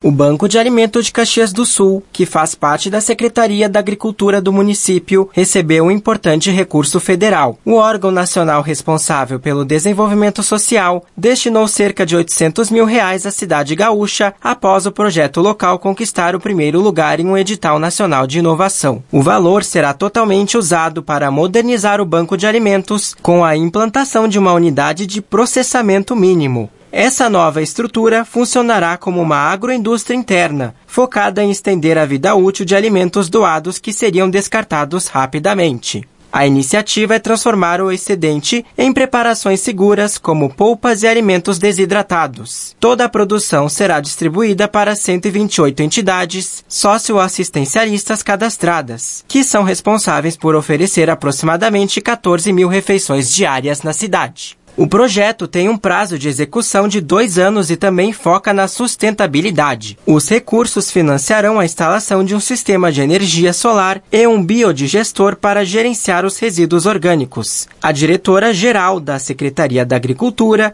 O Banco de Alimentos de Caxias do Sul, que faz parte da Secretaria da Agricultura do município, recebeu um importante recurso federal. O órgão nacional responsável pelo desenvolvimento social destinou cerca de R$800 mil à cidade gaúcha após o projeto local conquistar o primeiro lugar em um edital nacional de inovação. O valor será totalmente usado para modernizar o banco de alimentos com a implantação de uma unidade de processamento mínimo. Essa nova estrutura funcionará como uma agroindústria interna, focada em estender a vida útil de alimentos doados que seriam descartados rapidamente. A iniciativa é transformar o excedente em preparações seguras, como polpas e alimentos desidratados. Toda a produção será distribuída para 128 entidades socioassistencialistas cadastradas, que são responsáveis por oferecer aproximadamente 14 mil refeições diárias na cidade. O projeto tem um prazo de execução de 2 anos e também foca na sustentabilidade. Os recursos financiarão a instalação de um sistema de energia solar e um biodigestor para gerenciar os resíduos orgânicos. A diretora-geral da Secretaria da Agricultura,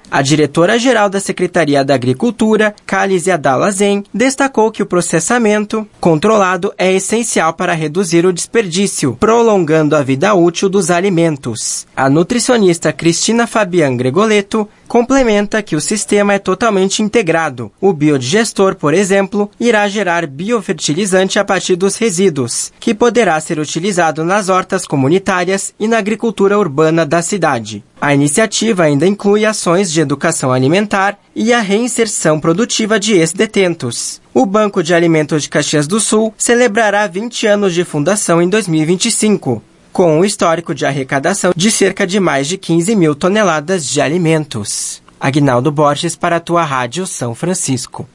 Cálice Adalazen, destacou que o processamento controlado é essencial para reduzir o desperdício, prolongando a vida útil dos alimentos. A nutricionista Cristina Fabian Gregoleto complementa que o sistema é totalmente integrado. O biodigestor, por exemplo, irá gerar biofertilizante a partir dos resíduos, que poderá ser utilizado nas hortas comunitárias e na agricultura urbana da cidade. A iniciativa ainda inclui ações de educação alimentar e a reinserção produtiva de ex-detentos. O Banco de Alimentos de Caxias do Sul celebrará 20 anos de fundação em 2025. Com um histórico de arrecadação de cerca de mais de 15 mil toneladas de alimentos. Aguinaldo Borges para a tua Rádio São Francisco.